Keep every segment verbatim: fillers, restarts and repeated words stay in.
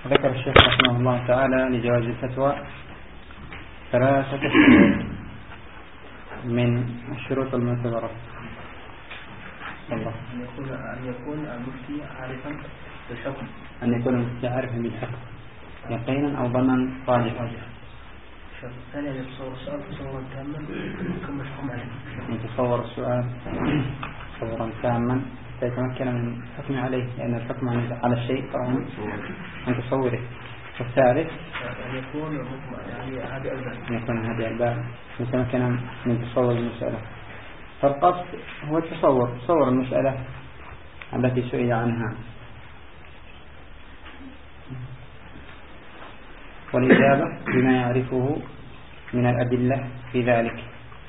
ذكر الشيخ رحمه الله تعالى لجواز الفتوى ثلاثة شروط من الشروط المعتبرة. الله أن يكون أن يكون المفتي عارفا بالحكم أن يكون المفتي عارفا بالحكم يقينا أو ظنا راجحا. الثاني أن يتصور السؤال تصورا تاما ثم يحكم عليه. يتصور السؤال تصورا تاما فيتمكن من الحكم عليه، لأن الحكم على الشيء طبعا عن تصوره. والثالث أن يكون يعني هذه الباب أن يكون هذه الباب يتمكن من تصور المسألة. فالقصد هو التصور، تصور المسألة التي سئل عنها، والإجابة بما يعرفه من الأدلة في ذلك.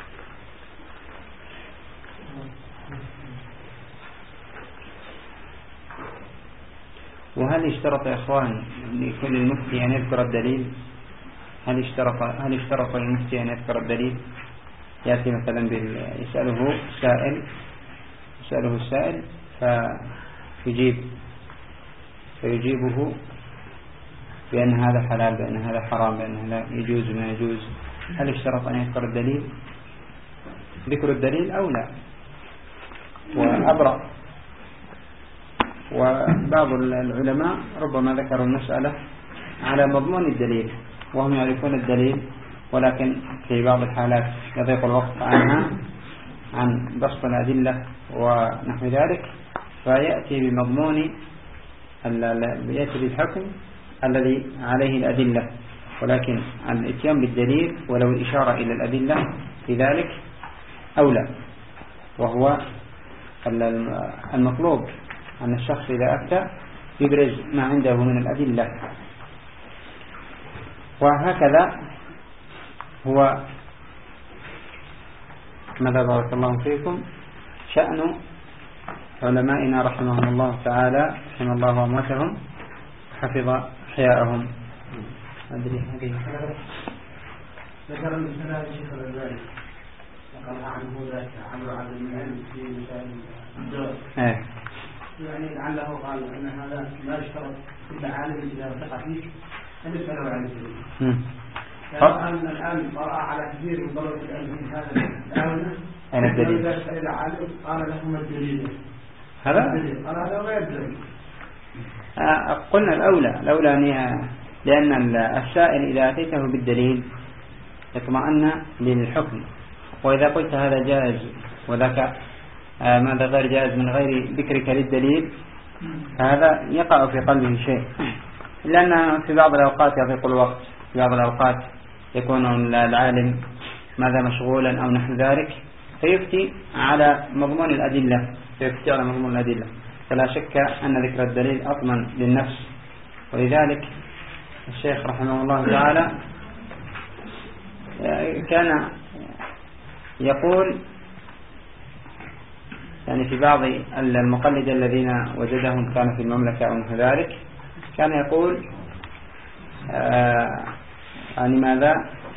وهل اشترط يا إخوان لكل المفتي أن يذكر الدليل؟ هل اشترط هل اشترط المفتي أن يذكر الدليل؟ يأتي مثلا يسأله سائل يسأله السائل فيجيب فيجيبه بأن هذا حلال، بأن هذا حرام، بأن هذا يجوز ما يجوز. هل اشترط أن يذكر الدليل؟ ذكر الدليل أو لا؟ وأبرأ. وبعض العلماء ربما ذكروا المسألة على مضمون الدليل وهم يعرفون الدليل، ولكن في بعض الحالات يضيق الوقت عنها عن بسط الأدلة ونحو ذلك، فيأتي بمضمون يأتي بالحكم الذي عليه الأدلة، ولكن الاتيان بالدليل ولو الإشارة إلى الأدلة في ذلك أولى. وهو المطلوب أن الشخص إذا أفتى يبرز ما عنده من الأدلة. وهكذا هو ماذا بارك الله فيكم شأن علمائنا رحمهم الله تعالى، رحم الله أمواتهم حفظ أحياءهم. أدري هذه ذكر المثال الشيخ الألباني وقال عنه ذاك عمرو عبد المنعم في مثال الجواز، يعني لعله قال أن هذا لا يشترط كل عالم إذا ثق فيه أن يسأله عن الدليل. الآن الآن قرأ على كثير من طلبة العلم في هذا الآونة أين الدليل؟ إذا سأل عالم قال لهم الدليل هذا؟ قال هذا غير دليل. قلنا الأولى الأولى أن لأن السائل إذا أتيته بالدليل يطمئن للحكم، وإذا قلت هذا جائز وذاك ماذا غير جائز من غير ذكرك للدليل هذا يقع في قلبه شيء، لأن في بعض الأوقات يضيق الوقت، في بعض الأوقات يكون العالم ماذا مشغولا أو نحو ذلك، فيفتي على مضمون الأدلة فيفتي على مضمون الأدلة فلا شك أن ذكر الدليل أطمن للنفس. ولذلك الشيخ رحمه الله تعالى كان يقول يعني في بعض المقلد الذين وجدهم كان في المملكة أو مثل ذلك كان يقول آه يعني ماذا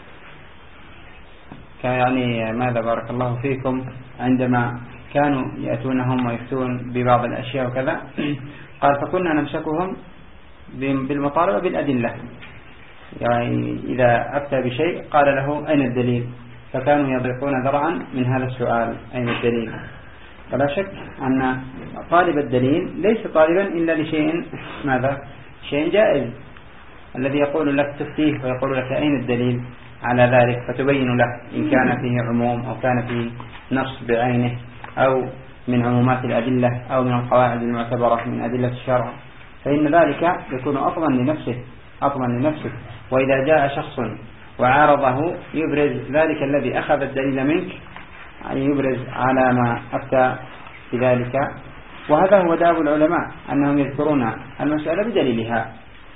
كان يعني ماذا بارك الله فيكم عندما كانوا يأتونهم ويفتون ببعض الأشياء وكذا، قال فكنا نمسكهم بالمطالبة بالأدلة، يعني إذا أفتى بشيء قال له أين الدليل، فكانوا يضيقون ذرعا من هذا السؤال أين الدليل. فلا شك أن طالب الدليل ليس طالبا إلا لشيء ماذا شيء جائز، الذي يقول لك تفتيه ويقول لك أين الدليل على ذلك فتبين له إن كان فيه عموم أو كان فيه نص بعينه أو من عمومات الأدلة أو من القواعد المعتبرة من أدلة الشرع، فإن ذلك يكون أطمن لنفسه أطمن لنفسه. وإذا جاء شخص وعارضه يبرز ذلك الذي أخذ الدليل منك، يعني يبرز على ما أفتى بذلك. وهذا هو داب العلماء أنهم يذكرون المسألة بدليلها.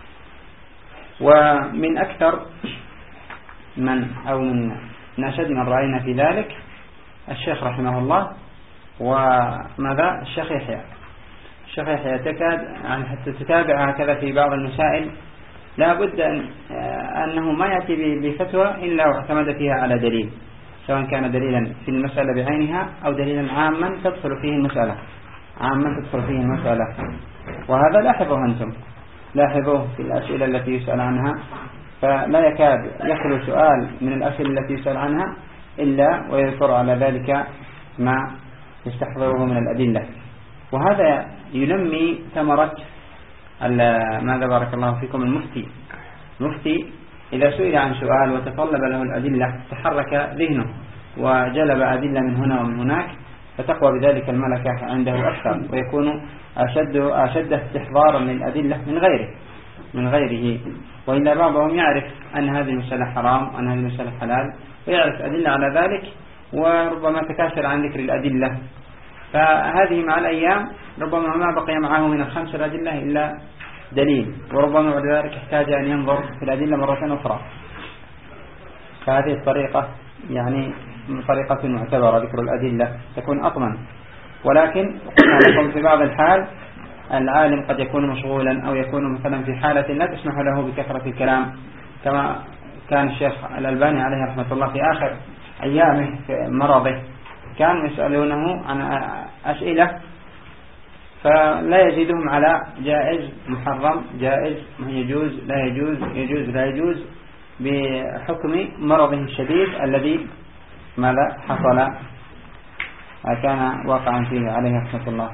ومن أكثر من أو من نشد من رأينا في ذلك الشيخ رحمه الله وماذا الشيخ يحيى الشيخ يحيى تكاد يعني حتى تتابع هكذا في بعض المسائل لا بد أن أنه ما يأتي بفتوى إلا واعتمد فيها على دليل، سواء كان دليلا في المسألة بعينها أو دليلا عاما تدخل فيه المسألة عاما تدخل فيه المسألة. وهذا لاحظه أنتم لاحظوه في الأسئلة التي يسأل عنها، فلا يكاد يخلو سؤال من الأسئلة التي يسأل عنها إلا ويذكر على ذلك ما يستحضره من الأدلة. وهذا ينمي ثمرة ماذا بارك الله فيكم المفتي. المفتي إذا سئل عن سؤال وتطلب له الأدلة تحرك ذهنه وجلب أدلة من هنا ومن هناك، فتقوى بذلك الملكة عنده أكثر، ويكون أشد أشد استحضارا للأدلة من غيره من غيره وإلا بعضهم يعرف أن هذه المسألة حرام وأن هذه المسألة حلال ويعرف أدلة على ذلك، وربما تكاسل عن ذكر الأدلة. فهذه مع الأيام ربما ما بقي معه من الخمس الأدلة إلا دليل، وربما بعد ذلك احتاج أن ينظر في الأدلة مرة أخرى. فهذه الطريقة يعني طريقة معتبرة، ذكر الأدلة تكون أطمن. ولكن قلنا لكم في بعض الحال العالم قد يكون مشغولا أو يكون مثلا في حالة لا تسمح له بكثرة الكلام، كما كان الشيخ الألباني عليه رحمة الله في آخر أيامه في مرضه كانوا يسألونه عن أسئلة فلا يزيدهم على جائز محرم جائز يجوز لا يجوز يجوز لا يجوز بحكم مرضه الشديد الذي ماذا حصل كان واقعا فيه عليه رحمة الله.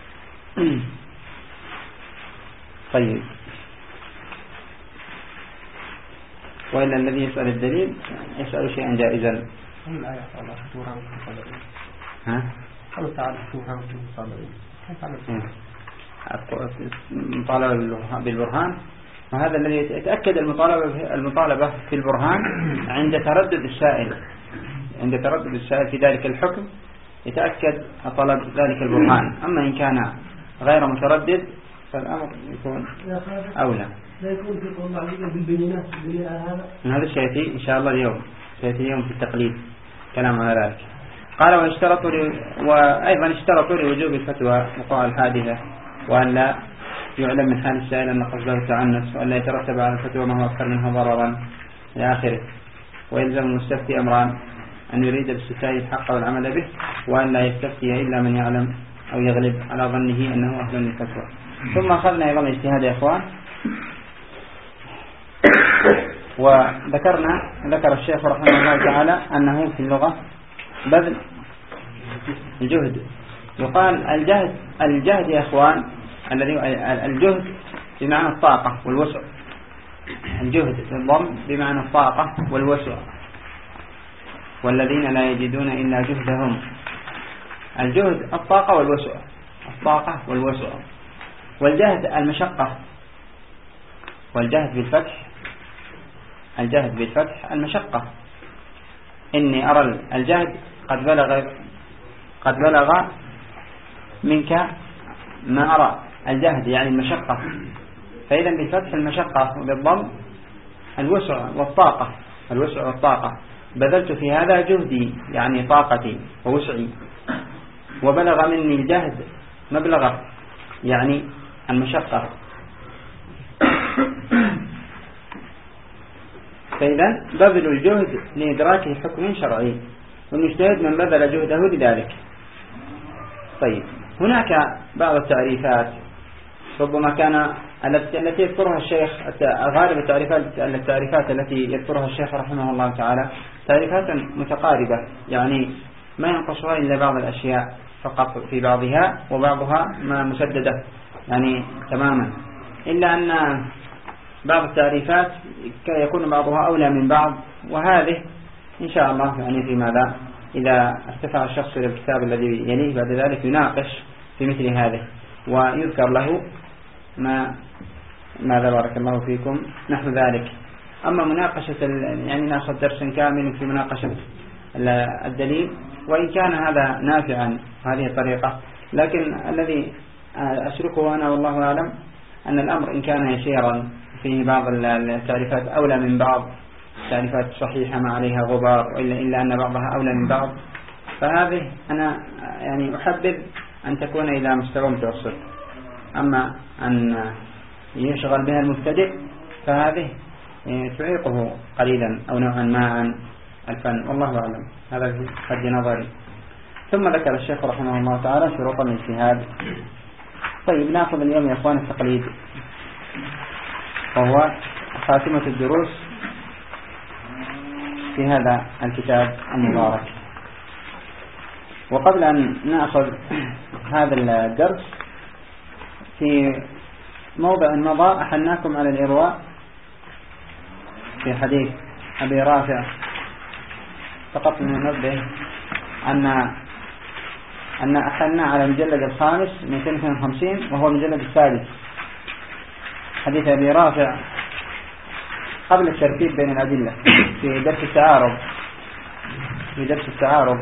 طيب، وإلا الذي يسأل الدليل يسأل شيئا جائزا. ها؟ قالوا تعالى شوفها مطالبة بالبرهان، وهذا الذي يتأكد المطالبة المطالبة في البرهان عند تردد السائل عند تردد السائل في ذلك الحكم يتأكد طلب ذلك البرهان. أما إن كان غير متردد فالأمر يكون أولى. لا يكون في قول الله بالبينات هذا هذا سيأتي إن شاء الله اليوم سيأتي اليوم في التقليد كلام على ذلك. قال واشترطوا وأيضا اشترطوا لوجوب الفتوى وقوع الحادثة، وأن لا يعلم من حال السائل أن قصده التعنت، وأن لا يترتب على الفتوى ما هو أكثر منها ضررا إلى آخره. ويلزم المستفتي أمران: أن يريد باستفتاء الحق والعمل به، وأن لا يستفتي إلا من يعلم أو يغلب على ظنه أنه أهل للفتوى. ثم أخذنا أيضا اجتهاد يا إخوان، وذكرنا ذكر الشيخ رحمه الله تعالى أنه في اللغة بذل الجهد. يقال الجهد الجهد يا إخوان الذي الجهد بمعنى الطاقة والوسع، الجهد بالضم بمعنى الطاقة والوسع، والذين لا يجدون إلا جهدهم. الجهد الطاقة والوسع، الطاقة والوسع. والجهد المشقة، والجهد بالفتح الجهد بالفتح المشقة. إني أرى الجهد قد بلغ قد بلغ منك ما أرى الجهد يعني المشقة، فإذا بالفتح المشقة وبالضم الوسع والطاقة الوسع والطاقة. بذلت في هذا جهدي يعني طاقتي ووسعي، وبلغ مني الجهد مبلغ يعني المشقة. فإذا بذل الجهد لإدراك حكم شرعي، والمجتهد من بذل جهده لذلك. طيب، هناك بعض التعريفات ربما كان التي يذكرها الشيخ، غالب التعريفات التعريفات التي يذكرها الشيخ رحمه الله تعالى تعريفات متقاربة، يعني ما ينقصها إلا بعض الأشياء فقط في بعضها، وبعضها ما مسددة يعني تماما، إلا أن بعض التعريفات يكون بعضها أولى من بعض. وهذه إن شاء الله يعني في ماذا إذا ارتفع الشخص إلى الكتاب الذي يليه بعد ذلك يناقش في مثل هذه ويذكر له ما ماذا بارك الله فيكم نحو ذلك. أما مناقشة يعني نأخذ درس كامل في مناقشة الدليل، وإن كان هذا نافعا هذه الطريقة، لكن الذي أشركه أنا والله أعلم أن الأمر إن كان يسيرا فيه بعض التعريفات أولى من بعض، تعريفات صحيحة ما عليها غبار، إلا إلا أن بعضها أولى من بعض، فهذه أنا يعني أحبذ أن تكون إلى مستوى متوسط. أما أن يشغل بها المبتدئ فهذه تعيقه قليلا أو نوعا ما عن الفن، والله أعلم. هذا في حد نظري. ثم ذكر الشيخ رحمه الله تعالى شروط الاجتهاد. طيب، نأخذ اليوم يا أخوان التقليد. وهو خاتمة الدروس في هذا الكتاب المبارك. وقبل أن نأخذ هذا الدرس، في موضع مضى أحلناكم على الإرواء في حديث أبي رافع، فقط ننبه أن أن أحلنا على المجلد الخامس مئتين واثنين وخمسين وهو المجلد السادس، حديث أبي رافع قبل الترتيب بين الأدلة في درس التعارض في درس التعارض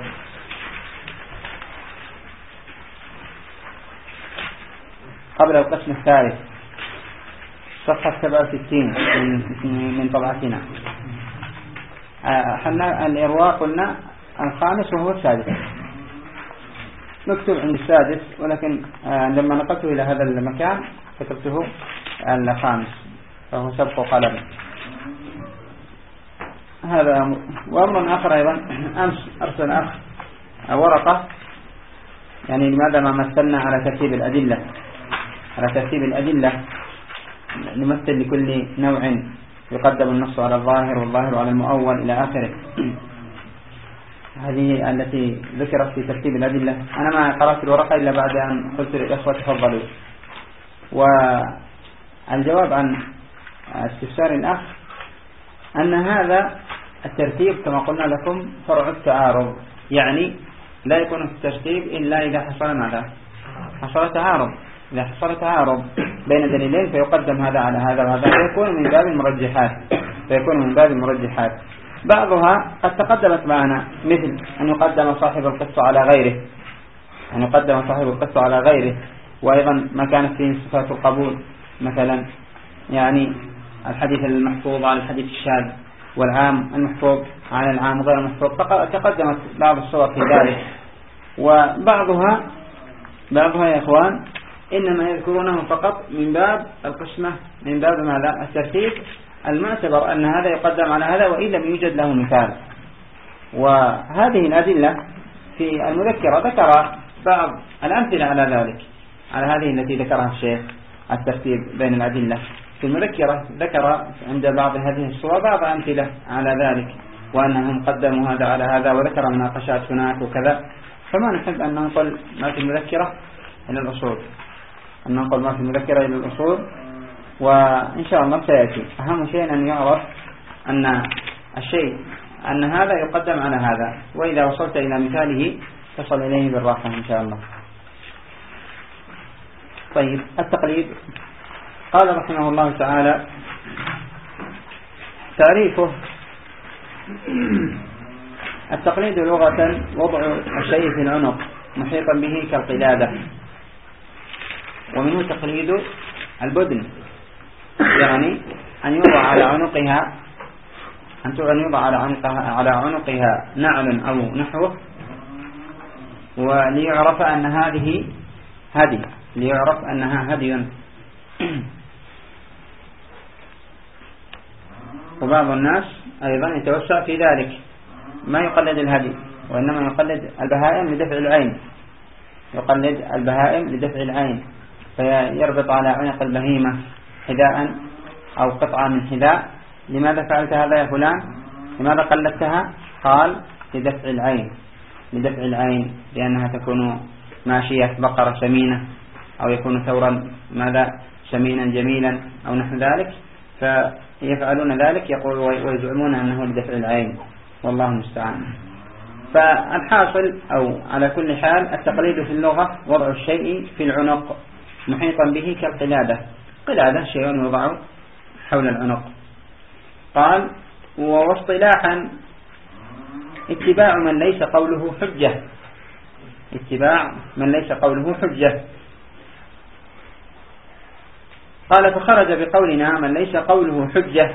قبل القسم الثالث، صفحة سبعة وستين من من طبعتنا. حنا الإرواء قلنا الخامس وهو السادس، مكتوب عند السادس، ولكن لما نقلته إلى هذا المكان كتبته الخامس، فهو سبق قلم. هذا وأمر آخر أيضا، أمس أرسل أخ ورقة، يعني لماذا ما مثلنا على ترتيب الأدلة على ترتيب الأدلة نمثل لكل نوع، يقدم النص على الظاهر والظاهر على المؤول إلى آخره. هذه التي ذكرت في ترتيب الأدلة. أنا ما قرأت الورقة إلا بعد أن قلت للإخوة تفضلوا. والجواب عن استفسار الأخ أن هذا الترتيب كما قلنا لكم فرع التعارض، يعني لا يكون الترتيب إلا إذا حصل ماذا؟ حصل تعارض. إذا حصل تعارض بين دليلين فيقدم هذا على هذا وهذا، فيكون من باب المرجحات فيكون من باب المرجحات بعضها قد تقدمت معنا، مثل أن يقدم صاحب القصة على غيره أن يقدم صاحب القصة على غيره وأيضا ما كانت فيه صفات القبول، مثلا يعني الحديث المحفوظ على الحديث الشاذ، والعام المحفوظ على العام غير المحفوظ، تقدمت بعض الصور في ذلك. وبعضها بعضها يا إخوان إنما يذكرونه فقط من باب القسمة، من باب ماذا؟ الترتيب المعتبر أن هذا يقدم على هذا وإن لم يوجد له مثال. وهذه الأدلة في المذكرة ذكر بعض الأمثلة على ذلك، على هذه التي ذكرها الشيخ، الترتيب بين الأدلة في المذكرة، ذكر عند بعض هذه الصور بعض أمثلة على ذلك، وأنهم قدموا هذا على هذا، وذكر مناقشات هناك وكذا. فما نحب أن ننقل ما في المذكرة إلى الأصول أن ننقل ما في المذكرة إلى الأصول وإن شاء الله سيأتي. أهم شيء أن يعرف أن الشيء أن هذا يقدم على هذا، وإذا وصلت إلى مثاله تصل إليه بالراحة إن شاء الله. طيب، التقليد قال رحمه الله تعالى: تعريفه: التقليد لغة وضع الشيء في العنق محيطا به كالقلادة، ومنه تقليد البدن، يعني أن يوضع على عنقها أن يوضع على عنقها على عنقها نعل أو نحوه، وليعرف أن هذه هدي ليعرف أنها هدي. وبعض الناس أيضا يتوسع في ذلك، ما يقلد الهدي وإنما يقلد البهائم لدفع العين يقلد البهائم لدفع العين فيربط على عنق البهيمة حذاء أو قطعة من حذاء. لماذا فعلت هذا يا فلان؟ لماذا قلدتها؟ قال: لدفع العين لدفع العين لأنها تكون ماشية بقرة سمينة، أو يكون ثورا ماذا سمينا جميلا أو نحو ذلك، فيفعلون ذلك يقول ويزعمون أنه لدفع العين، والله المستعان. فالحاصل أو على كل حال التقليد في اللغة وضع الشيء في العنق محيطا به كالقلادة. قلادة شيء يوضع حول العنق. قال: واصطلاحا اتباع من ليس قوله حجة اتباع من ليس قوله حجة. قال: فخرج بقولنا من ليس قوله حجة.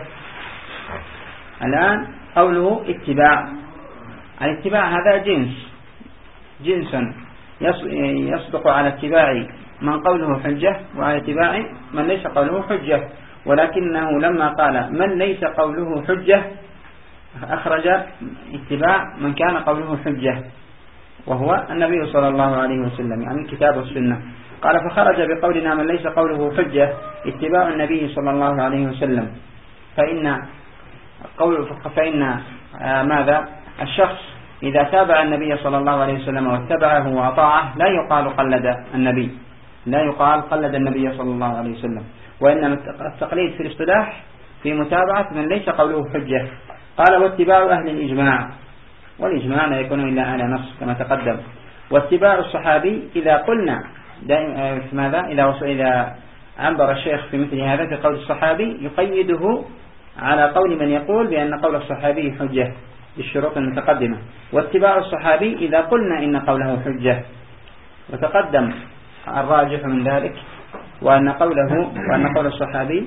الآن قوله اتباع، الاتباع هذا جنس جنس يصدق على اتباع من قوله حجة وعلى اتباع من ليس قوله حجة، ولكنه لما قال من ليس قوله حجة أخرج اتباع من كان قوله حجة، وهو النبي صلى الله عليه وسلم، يعني الكتاب والسنة. قال فخرج بقولنا من ليس قوله حجة اتباع النبي صلى الله عليه وسلم، فإن قول فإن آه ماذا الشخص إذا تابع النبي صلى الله عليه وسلم واتبعه وأطاعه لا يقال قلد النبي، لا يقال قلد النبي صلى الله عليه وسلم، وإنما التقليد في الاصطلاح في متابعة من ليس قوله حجة. قال واتباع أهل الإجماع، والإجماع لا يكون إلا على نص كما تقدم. واتباع الصحابي إذا قلنا ماذا إذا إذا عبر الشيخ في مثل هذا في قول الصحابي يقيده على قول من يقول بأن قول الصحابي حجة بالشروط المتقدمة. واتباع الصحابي إذا قلنا إن قوله حجة، وتقدم الراجح من ذلك وأن قوله وأن قول الصحابي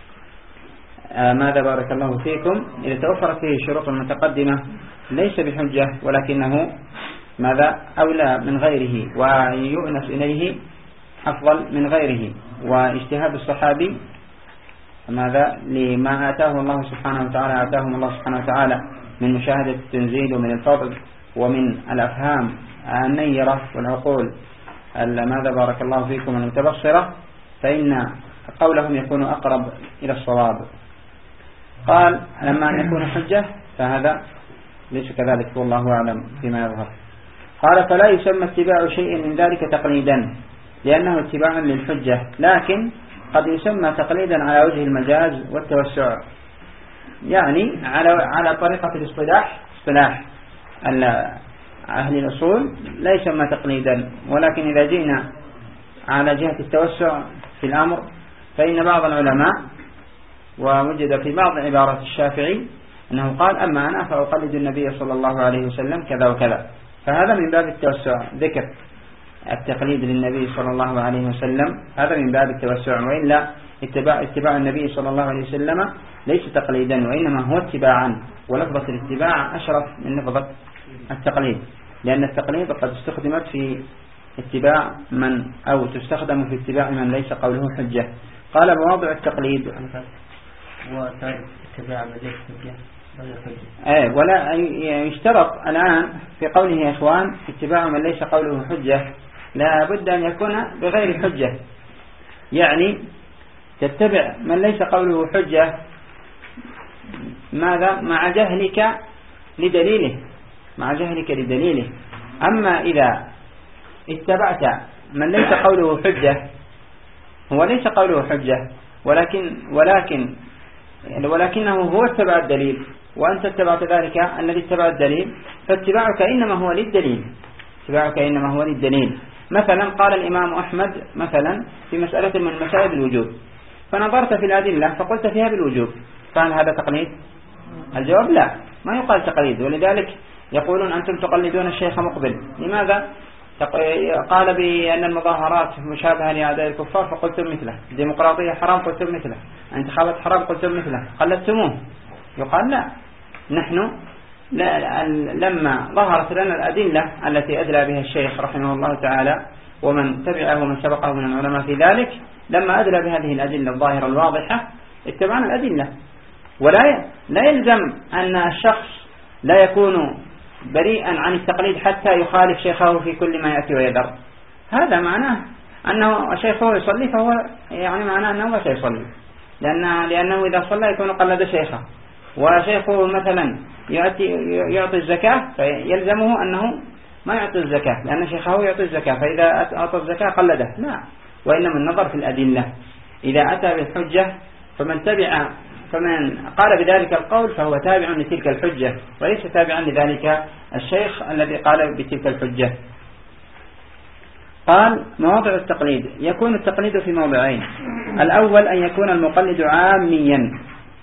آه ماذا بارك الله فيكم إذا توفرت فيه الشروط المتقدمة ليس بحجة، ولكنه ماذا أولى من غيره ويؤنس إليه أفضل من غيره. واجتهاد الصحابي ماذا لما آتاه الله سبحانه وتعالى آتاهم الله سبحانه وتعالى من مشاهدة التنزيل ومن الفضل ومن الأفهام النيرة والعقول ماذا بارك الله فيكم المتبصرة، فإن قولهم يكون أقرب إلى الصواب. قال لما أن يكون حجة فهذا ليس كذلك والله أعلم فيما يظهر. قال فلا يسمى اتباع شيء من ذلك تقليدا لأنه اتباع للحجة، لكن قد يسمى تقليدا على وجه المجاز والتوسع، يعني على على طريقة الاصطلاح اصطلاح أهل الأصول لا يسمى تقليدا، ولكن إذا جئنا على جهة التوسع في الأمر فإن بعض العلماء ووجد في بعض عبارات الشافعي أنه قال أما أنا فأقلد النبي صلى الله عليه وسلم كذا وكذا، فهذا من باب التوسع، ذكر التقليد للنبي صلى الله عليه وسلم هذا من باب التوسع، وإلا اتباع, اتباع النبي صلى الله عليه وسلم ليس تقليدا وإنما هو اتباعا، ولفظة الاتباع أشرف من لفظة التقليد، لأن التقليد قد استخدمت في اتباع من أو تستخدم في اتباع من ليس قوله حجة. قال مواضع التقليد واتباع من ليس حجة ايه ولا يشترط الآن في قوله يا إخوان اتباع من ليس قوله حجة لا بد أن يكون بغير حجة، يعني تتبع من ليس قوله حجة ماذا مع جهلك لدليله مع جهلك لدليله. أما إذا اتبعت من ليس قوله حجة هو ليس قوله حجة ولكن ولكن ولكنه هو اتبع الدليل وأنت اتبعت ذلك الذي اتبع الدليل، فاتباعك إنما هو للدليل اتباعك إنما هو للدليل. مثلا قال الإمام أحمد مثلا في مسألة من مسائل الوجوب فنظرت في الأدلة فقلت فيها بالوجوب، فهل هذا تقليد؟ الجواب لا، ما يقال تقليد. ولذلك يقولون أنتم تقلدون الشيخ مقبل، لماذا؟ قال بأن المظاهرات مشابهة لأعداء الكفار فقلتم مثله، الديمقراطية حرام قلتم مثله، الانتخابات حرام قلتم مثله، قلدتموه. يقال لا، نحن لا لما ظهرت لنا الأدلة التي أدلى بها الشيخ رحمه الله تعالى ومن تبعه ومن سبقه من العلماء في ذلك، لما أدلى بهذه الأدلة الظاهرة الواضحة اتبعنا الأدلة. ولا لا يلزم أن الشخص لا يكون بريئا عن التقليد حتى يخالف شيخه في كل ما يأتي ويذر، هذا معناه أنه شيخه يصلي فهو يعني معناه أنه لا سيصلي، لأن لأنه إذا صلى يكون قلد شيخه، وشيخه مثلا يأتي يعطي الزكاة فيلزمه أنه ما يعطي الزكاة لأن شيخه يعطي الزكاة، فإذا أعطى الزكاة قلده، لا، وإنما النظر في الأدلة. إذا أتى بالحجة فمن تبع فمن قال بذلك القول فهو تابع لتلك الحجة وليس تابعا لذلك الشيخ الذي قال بتلك الحجة. قال مواضع التقليد يكون التقليد في موضعين، الأول أن يكون المقلد عاميا.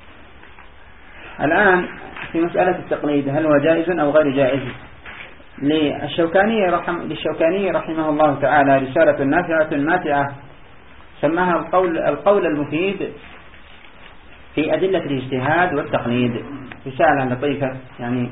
الآن في مسألة التقليد هل هو جائز أو غير جائز؟ للشوكاني رحمه, للشوكاني رحمه الله تعالى رسالة نافعة ماتعة سماها القول, القول المفيد في أدلة الاجتهاد والتقليد، رسالة لطيفة يعني،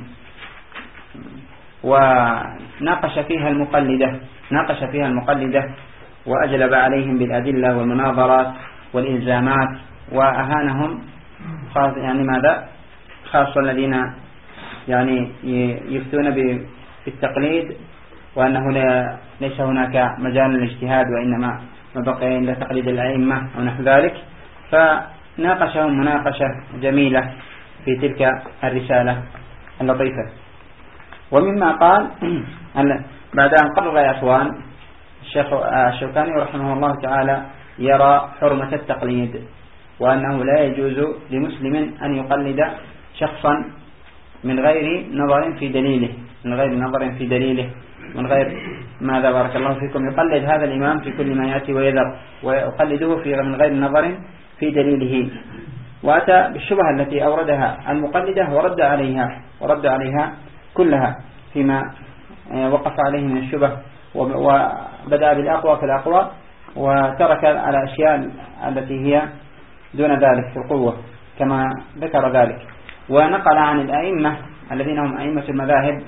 وناقش فيها المقلدة ناقش فيها المقلدة وأجلب عليهم بالأدلة والمناظرات والإلزامات وأهانهم، يعني ماذا خاصة الذين يعني يفتون بالتقليد وأنه لا ليس هناك مجال للاجتهاد وإنما ما بقي إلا تقليد الأئمة أو نحو ذلك، فناقشهم مناقشة جميلة في تلك الرسالة اللطيفة. ومما قال بعد أن قرر يا أخوان الشيخ الشوكاني رحمه الله تعالى يرى حرمة التقليد، وأنه لا يجوز لمسلم أن يقلد شخصا من غير نظر في دليله من غير نظر في دليله من غير ماذا بارك الله فيكم يقلد هذا الإمام في كل ما يأتي ويذر، ويقلده في من غير نظر في دليله. وأتى بالشبهة التي أوردها المقلدة ورد عليها ورد عليها كلها فيما وقف عليه من الشبه، وبدأ بالأقوى فالأقوى وترك على الأشياء التي هي دون ذلك في القوة كما ذكر ذلك. ونقل عن الأئمة الذين هم أئمة المذاهب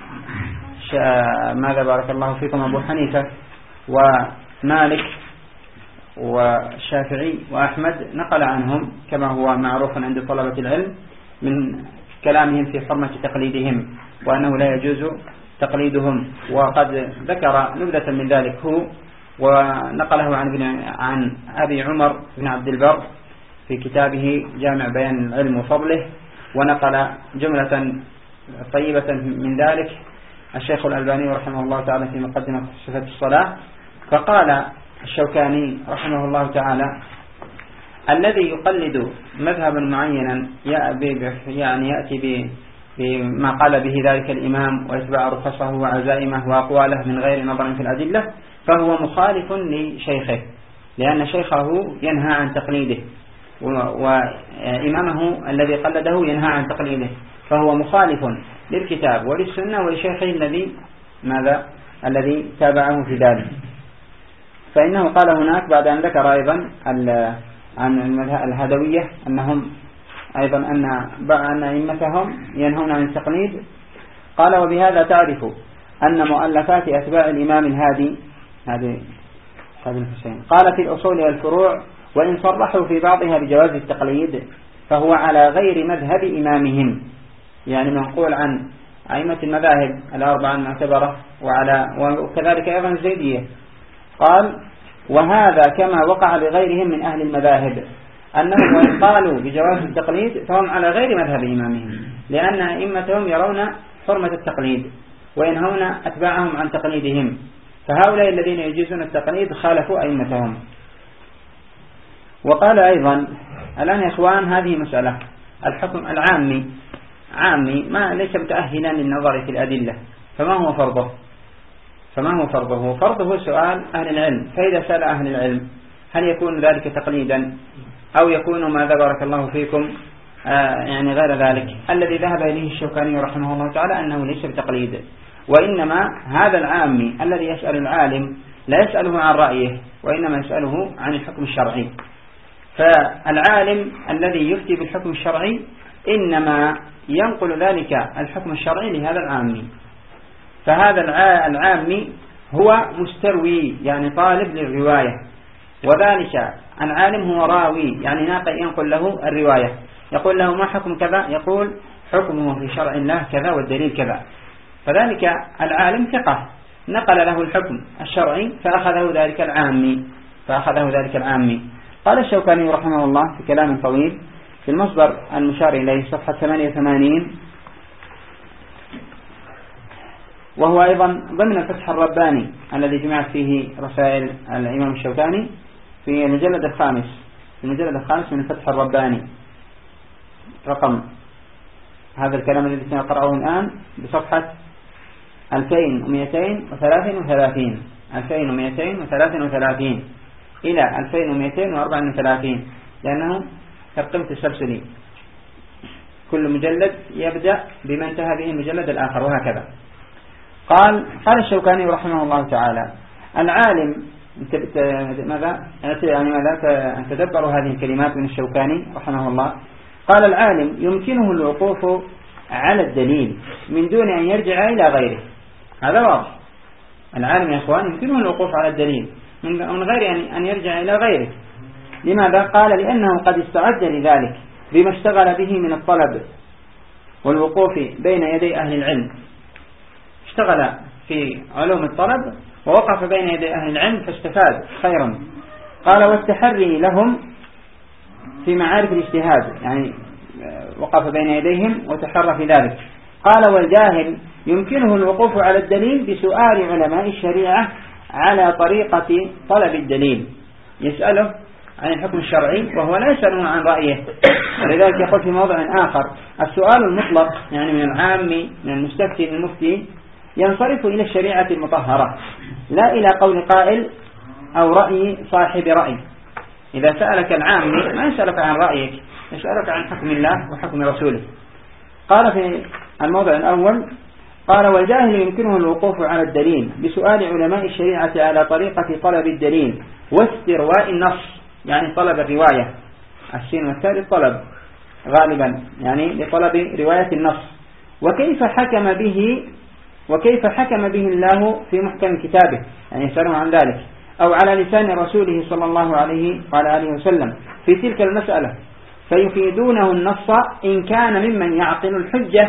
ماذا بارك الله فيكم أبو حنيفة ومالك والشافعي وأحمد، نقل عنهم كما هو معروف عند طلبة العلم من كلامهم في حرمة تقليدهم وأنه لا يجوز تقليدهم. وقد ذكر نبذة من ذلك هو ونقله عن ابن عن أبي عمر بن عبد البر في كتابه جامع بيان العلم وفضله، ونقل جملة طيبة من ذلك الشيخ الألباني رحمه الله تعالى في مقدمة صفة الصلاة. فقال الشوكاني رحمه الله تعالى: الذي يقلد مذهبا معينا يعني يأتي بما قال به ذلك الإمام ويتبع رخصه وعزائمه وأقواله من غير نظر في الأدلة فهو مخالف لشيخه، لأن شيخه ينهى عن تقليده وإمامه الذي قلده ينهى عن تقليده، فهو مخالف للكتاب وللسنة ولشيخه الذي ماذا الذي تابعه في ذلك. فإنه قال هناك بعد أن ذكر أيضا عن الهدوية أنهم أيضا أن أئمتهم ينهون عن التقليد، قال: وبهذا تعرف أن مؤلفات أتباع الإمام الهادي هذه ابن حسين قال في الأصول والفروع وإن صرحوا في بعضها بجواز التقليد فهو على غير مذهب إمامهم، يعني منقول عن أئمة المذاهب الأربعة المعتبرة وعلى وكذلك أيضا الزيدية. قال: وهذا كما وقع لغيرهم من أهل المذاهب أنهم وإن قالوا بجواز التقليد فهم على غير مذهب إمامهم، لأن أئمتهم يرون حرمة التقليد وينهون أتباعهم عن تقليدهم، فهؤلاء الذين يجيزون التقليد خالفوا أئمتهم. وقال أيضا: الآن يا إخوان هذه مسألة الحكم العامي عامي ما ليس متأهلا للنظر في الأدلة، فما هو فرضه فما هو فرضه فرضه سؤال أهل العلم. فإذا سأل أهل العلم هل يكون ذلك تقليدا أو يكون ماذا بارك الله فيكم آه يعني غير ذلك؟ الذي ذهب إليه الشوكاني رحمه الله تعالى أنه ليس بتقليد، وإنما هذا العامي الذي يسأل العالم لا يسأله عن رأيه وإنما يسأله عن الحكم الشرعي. فالعالم الذي يفتي بالحكم الشرعي إنما ينقل ذلك الحكم الشرعي لهذا العامي، فهذا العامي هو مستروي يعني طالب للرواية، وذلك العالم هو راوي يعني ناقل ينقل له الرواية، يقول له ما حكم كذا، يقول حكمه في شرع الله كذا والدليل كذا، فذلك العالم ثقة نقل له الحكم الشرعي فأخذه ذلك العامي فأخذه ذلك العامي. قال الشوكاني رحمه الله في كلام طويل في المصدر المشار إليه صفحة ثمانية وثمانين، وهو أيضا ضمن الفتح الرباني الذي جمعت فيه رسائل الإمام الشوكاني في المجلد الخامس في المجلد الخامس من الفتح الرباني، رقم هذا الكلام الذي سنقرأه الآن بصفحة ألفين ومئتين وثلاثة وثلاثين ألفين ومئتين وثلاثة وثلاثين إلى ألفين ومئتين وأربعة وثلاثين، لأنه ترقم تسلسلي، كل مجلد يبدأ بما انتهى به المجلد الآخر وهكذا. قال قال الشوكاني رحمه الله تعالى: العالم ماذا يعني ماذا تدبروا هذه الكلمات من الشوكاني رحمه الله. قال: العالم يمكنه الوقوف على الدليل من دون أن يرجع إلى غيره. هذا واضح، العالم يا إخوان يمكنه الوقوف على الدليل من غير أن يرجع إلى غيره. لماذا؟ قال: لأنه قد استعد لذلك بما اشتغل به من الطلب والوقوف بين يدي أهل العلم. اشتغل في علوم الطلب ووقف بين يدي أهل العلم فاستفاد خيرا. قال والتحري لهم في معارف الاجتهاد، يعني وقف بين يديهم وتحرى في ذلك. قال والجاهل يمكنه الوقوف على الدليل بسؤال علماء الشريعة على طريقة طلب الدليل، يسأله عن الحكم الشرعي وهو لا يسأله عن رأيه. ولذلك يقول في موضع آخر السؤال المطلق يعني من العام من المستفتي المفتي ينصرف إلى الشريعة المطهرة لا إلى قول قائل أو رأي صاحب رأي. إذا سألك العام ما يسألك عن رأيك، يسألك عن حكم الله وحكم رسوله. قال في الموضع الأول قال والجاهل يمكنه الوقوف على الدليل بسؤال علماء الشريعة على طريقة طلب الدليل واسترواء النص، يعني طلب الرواية، السين والتالي طلب غالبا يعني لطلب رواية النص، وكيف حكم به وكيف حكم به الله في محكم كتابه، يعني يسأله عن ذلك، أو على لسان رسوله صلى الله عليه وعلى آله وسلم في تلك المسألة، فيفيدونه النص إن كان ممن يعقل الحجة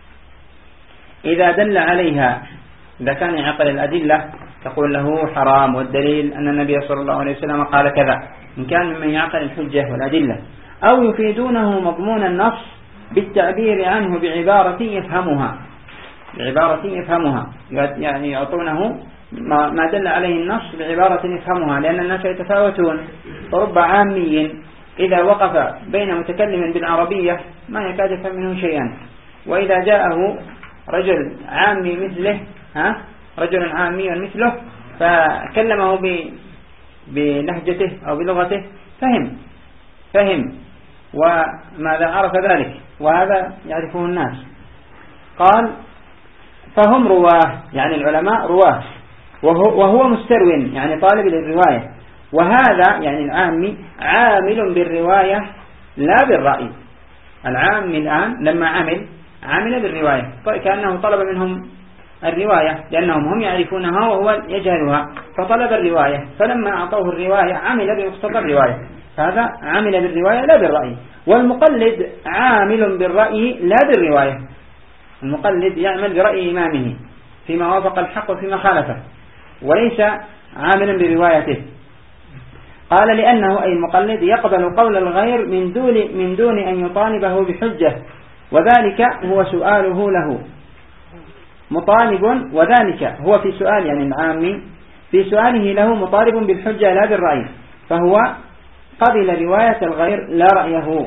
إذا دل عليها. إذا كان يعقل الأدلة تقول له حرام والدليل أن النبي صلى الله عليه وسلم قال كذا، إن كان ممن يعقل الحجة والأدلة. أو يفيدونه مضمون النص بالتعبير عنه بعبارة يفهمها بعبارة يفهمها يعني يعطونه ما دل عليه النص بعبارة يفهمها، لأن الناس يتفاوتون، فرب عامي إذا وقف بين متكلم بالعربية ما يكاد يفهم منه شيئا، وإذا جاءه رجل عامي مثله ها رجل عامي مثله فكلمه بلهجته أو بلغته فهم فهم وماذا عرف ذلك، وهذا يعرفه الناس. قال فهم رواه، يعني العلماء رواه، وهو, وهو مسترو يعني طالب للرواية، وهذا يعني العامي عامل بالرواية لا بالرأي. العامي الآن لما عمل عمل بالرواية كأنه طلب منهم الرواية لأنهم هم يعرفونها وهو يجهلها، فطلب الرواية، فلما أعطوه الرواية عمل بمقتضى الرواية، هذا عمل بالرواية لا بالرأي. والمقلد عامل بالرأي لا بالرواية، المقلد يعمل برأي إمامه فيما وافق الحق وفيما خالفه، وليس عاملا بروايته. قال لأنه أي المقلد يقبل قول الغير من دون من دون أن يطالبه بحجة، وذلك هو سؤاله له مطالب، وذلك هو في سؤال يعني العام في سؤاله له مطالب بالحجة لا بالرأي، فهو قبل رواية الغير لا رأيه،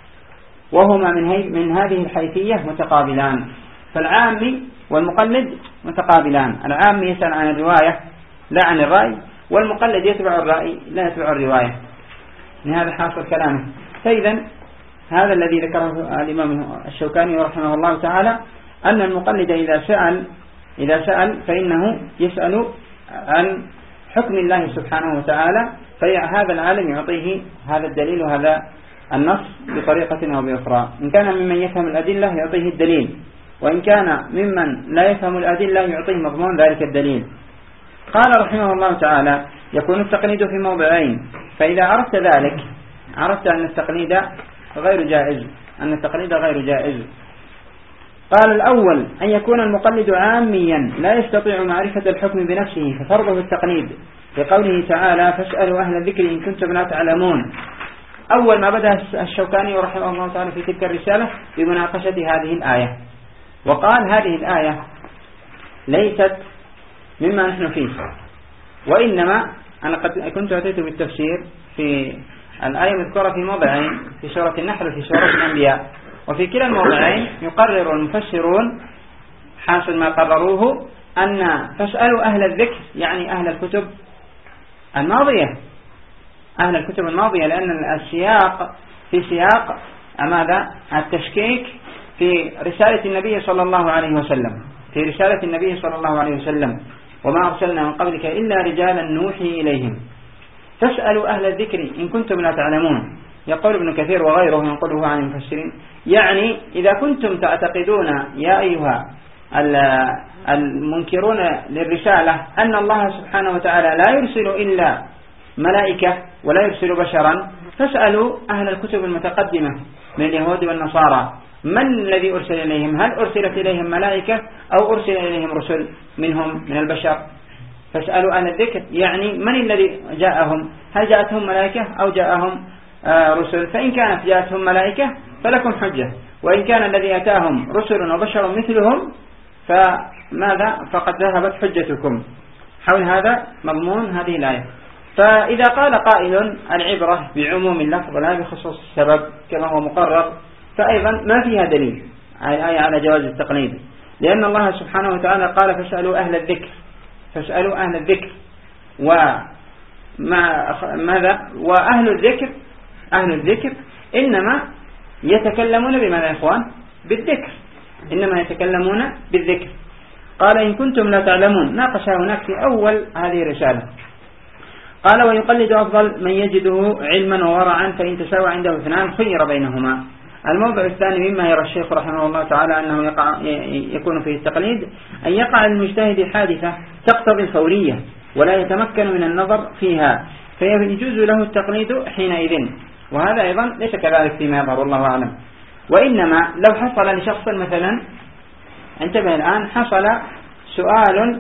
وهما من, من هذه الحيثية متقابلان. فالعام والمقلد متقابلان، العام يسأل عن الرواية لا عن الرأي، والمقلد يتبع الرأي لا يتبع الرواية. من هذا حاصل كلامه. فإذا هذا الذي ذكره الإمام الشوكاني رحمه الله تعالى، أن المقلد إذا سأل إذا سأل فإنه يسأل عن حكم الله سبحانه وتعالى، فهذا العالم يعطيه هذا الدليل وهذا النص بطريقة أو بأخرى. إن كان ممن يفهم الأدلة يعطيه الدليل، وإن كان ممن لا يفهم الأدلة يعطيه مضمون ذلك الدليل. قال رحمه الله تعالى يكون التقليد في موضعين، فإذا عرفت ذلك عرفت أن التقليد غير جائز أن التقليد غير جائز. قال الأول أن يكون المقلد عاميا لا يستطيع معرفة الحكم بنفسه ففرضه التقليد، لقوله تعالى فاسألوا أهل الذكر إن كنتم لا تعلمون. أول ما بدأ الشوكاني رحمه الله تعالى في تلك الرسالة بمناقشة هذه الآية، وقال هذه الآية ليست مما نحن فيه، وإنما أنا قد كنت أتيت بالتفسير في الآية مذكورة في موضعين، في سورة النحل وفي سورة الأنبياء، وفي كلا الموضعين يقرر المفسرون حاصل ما قرروه أن فاسألوا أهل الذكر يعني أهل الكتب الماضية أهل الكتب الماضية لأن السياق في سياق ماذا التشكيك في رسالة النبي صلى الله عليه وسلم في رسالة النبي صلى الله عليه وسلم وما أرسلنا من قبلك إلا رجالا نوحي إليهم. فاسألوا أهل الذكر إن كنتم لا تعلمون. يقول ابن كثير وغيره ينقله عن المفسرين، يعني إذا كنتم تعتقدون يا أيها المنكرون للرسالة أن الله سبحانه وتعالى لا يرسل إلا ملائكة ولا يرسل بشرا، فاسألوا أهل الكتب المتقدمة من اليهود والنصارى من الذي أرسل إليهم؟ هل أرسلت إليهم ملائكة أو أرسل إليهم رسل منهم من البشر؟ فاسألوا أهل الذكر، يعني من الذي جاءهم؟ هل جاءتهم ملائكة أو جاءهم آه رسل؟ فإن كانت جاءتهم ملائكة فلكم حجة، وإن كان الذي أتاهم رسل وبشر مثلهم فماذا؟ فقد ذهبت حجتكم. حول هذا مضمون هذه الآية. فإذا قال قائل العبرة بعموم اللفظ ولا بخصوص السبب كما هو مقرر، فأيضا ما فيها دليل الآية على جواز التقليد، لأن الله سبحانه وتعالى قال فاسألوا أهل الذكر، فاسألوا أهل الذكر، وماذا؟ وأهل الذكر أهل الذكر إنما يتكلمون بماذا يا إخوان؟ بالذكر، إنما يتكلمون بالذكر. قال إن كنتم لا تعلمون، ناقش هناك في أول هذه الرسالة. قال ويقلد أفضل من يجده علما وورعا، فإن تساوى عنده اثنان خير بينهما. الموضع الثاني مما يرى الشيخ رحمه الله تعالى أنه يقع يكون فيه التقليد، أن يقع للمجتهد حادثة تقتضي الفورية ولا يتمكن من النظر فيها، فيجوز له التقليد حينئذ، وهذا أيضا ليس كذلك فيما يظهر الله أعلم. وإنما لو حصل لشخص مثلا، انتبه الآن، حصل سؤال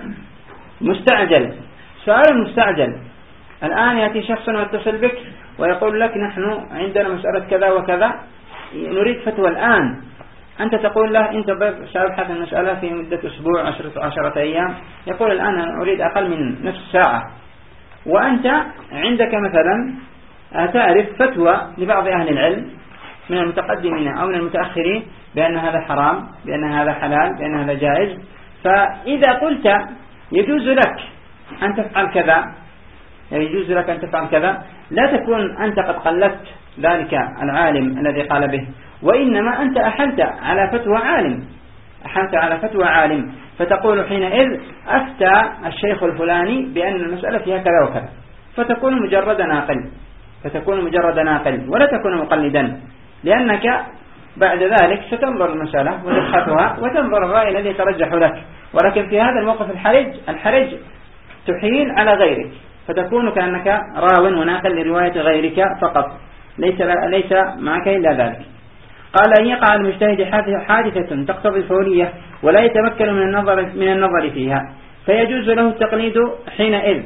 مستعجل سؤال مستعجل الآن يأتي شخص ويتصل بك ويقول لك نحن عندنا مسألة كذا وكذا نريد فتوى الآن. أنت تقول له انتظر سأبحث المسألة في مدة أسبوع عشرة, عشرة أيام. يقول الآن أنا أريد أقل من نصف ساعة، وأنت عندك مثلا تعرف فتوى لبعض أهل العلم من المتقدمين أو من المتأخرين بأن هذا حرام، بأن هذا حلال، بأن هذا جائز. فإذا قلت يجوز لك أن تفعل كذا، يجوز لك أن تفعل كذا، لا تكون أنت قد قلدت ذلك العالم الذي قال به، وإنما أنت أحلت على فتوى عالم أحلت على فتوى عالم فتقول حينئذ أفتى الشيخ الفلاني بأن المسألة فيها كذا وكذا، فتكون مجرد ناقل فتكون مجرد ناقل ولا تكون مقلدا، لأنك بعد ذلك ستنظر المسألة وتبحثها وتنظر الرأي الذي يترجح لك. ولكن في هذا الموقف الحرج الحرج تحيل على غيرك، فتكون كأنك راو وناقل لرواية غيرك فقط، ليس ليس معك إلا ذلك. قال أن يقع المجتهد حادثة تقتضي الفورية ولا يتمكن من النظر من النظر فيها، فيجوز له التقليد حينئذ.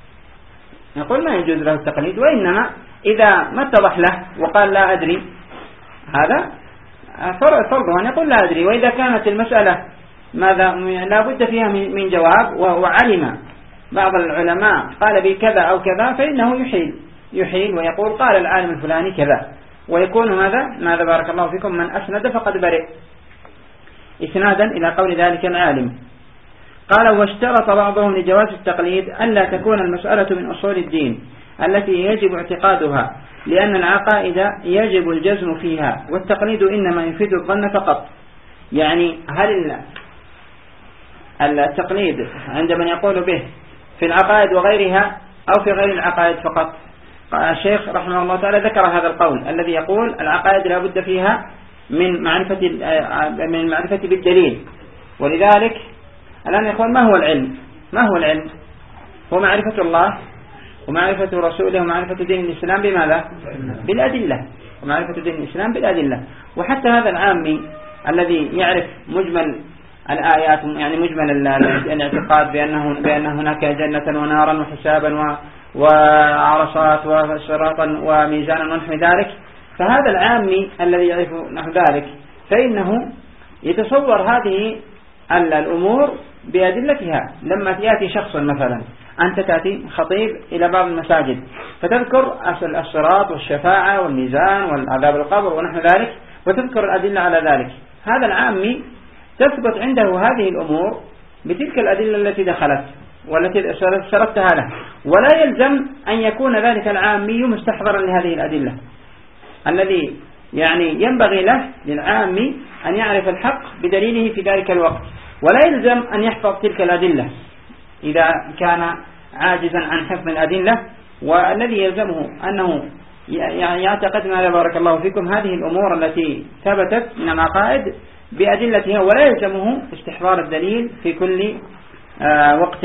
نقول ما يجوز له التقليد، وإنما إذا ما اتضح له وقال لا أدري، هذا فرضه أن يقول لا أدري. وإذا كانت المسألة ماذا لا بد فيها من جواب وهو علم بعض العلماء قال بكذا أو كذا، فإنه يحيل يحيل ويقول قال العالم الفلاني كذا، ويكون ماذا ماذا بارك الله فيكم من أسند فقد برئ إسنادا إلى قول ذلك العالم. قال واشترط بعضهم لجواز التقليد ألا تكون المسألة من أصول الدين التي يجب اعتقادها، لأن العقائد يجب الجزم فيها، والتقليد إنما يفيد الظن فقط. يعني هل التقليد عند من يقول به في العقائد وغيرها أو في غير العقائد فقط؟ الشيخ رحمه الله تعالى ذكر هذا القول الذي يقول العقائد لا بد فيها من معرفة من المعرفة بالدليل. ولذلك الآن يقول ما هو العلم؟ ما هو العلم؟ هو معرفة الله ومعرفة رسوله ومعرفة دين الإسلام بماذا؟ بالأدلة، ومعرفة دين الإسلام بالأدلة. وحتى هذا العامي الذي يعرف مجمل الآيات، يعني مجمل الاعتقاد بأنه بأن هناك جنة ونارا وحسابا وعرصات وصراطا وميزانا ونحو ذلك، فهذا العامي الذي يعرف نحو ذلك فإنه يتصور هذه الأمور بأدلتها. لما يأتي شخص مثلا، أنت تأتي خطيب إلى بعض المساجد فتذكر الصراط والشفاعة والميزان والعذاب القبر ونحو ذلك، وتذكر الأدلة على ذلك. هذا العامي تثبت عنده هذه الأمور بتلك الأدلة التي دخلت والتي سردتها له، ولا يلزم أن يكون ذلك العامي مستحضرا لهذه الأدلة. الذي يعني ينبغي له للعامي أن يعرف الحق بدليله في ذلك الوقت، ولا يلزم أن يحفظ تلك الأدلة إذا كان عاجزا عن حفظ الأدلة. والذي يلزمه أنه يعتقد ما بارك الله فيكم هذه الأمور التي ثبتت من العقائد بأدلتها، ولا يلزمه استحضار الدليل في كل آه وقت.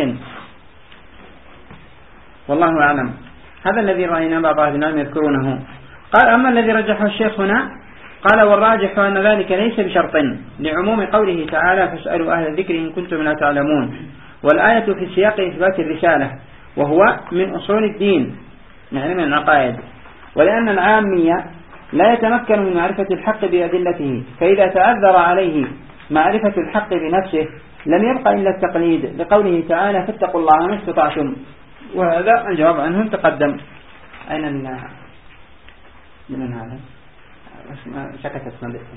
والله أعلم. هذا الذي رأينا بعض أهل العلم يذكرونه. قال أما الذي رجحه الشيخ هنا، قال والراجح أن ذلك ليس بشرط لعموم قوله تعالى فاسألوا أهل الذكر إن كنتم لا تعلمون، والآية في سياق إثبات الرسالة وهو من أصول الدين يعني من العقائد، ولأن العامية لا يتمكن من معرفة الحق بأدلته، فإذا تعذر عليه معرفة الحق بنفسه لم يبقى إلا التقليد لقوله تعالى فاتقوا الله ما استطعتم، وهذا الجواب عنه تقدم. أين من هذا؟ سكتت صديقنا.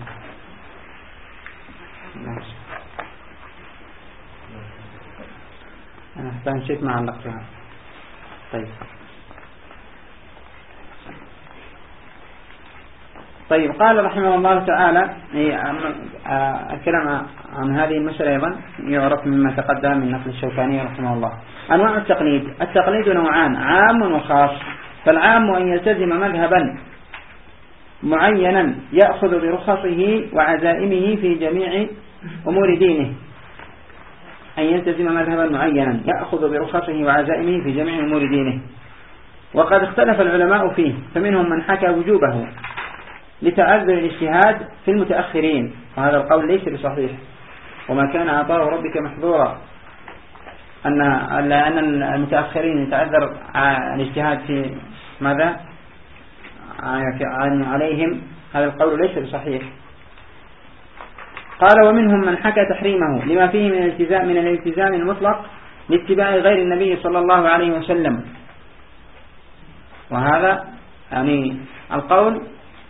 أنا أحتاج شيء ما علقتها. طيب طيب قال رحمه الله تعالى الكلام عن هذه المسألة أيضا يعرف مما تقدم من نقل الشوكاني رحمه الله. أنواع التقليد: التقليد نوعان، عام وخاص. فالعام أن يلتزم مذهبا معينا يأخذ برخصه وعزائمه في جميع أمور دينه، أن يلتزم مذهبا معينا يأخذ برخصه وعزائمه في جميع أمور دينه. وقد اختلف العلماء فيه، فمنهم من حكى وجوبه لتعذر الاجتهاد في المتأخرين، وهذا القول ليس بصحيح، وما كان عطاء ربك محظورا، أن أن المتأخرين يتعذر الاجتهاد في ماذا عليهم، هذا القول ليس بصحيح. قال ومنهم من حكى تحريمه لما فيه من الالتزام من الالتزام المطلق لاتباع غير النبي صلى الله عليه وسلم، وهذا يعني القول